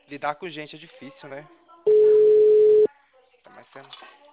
Lidar com gente é difícil, né? Tá mais sendo.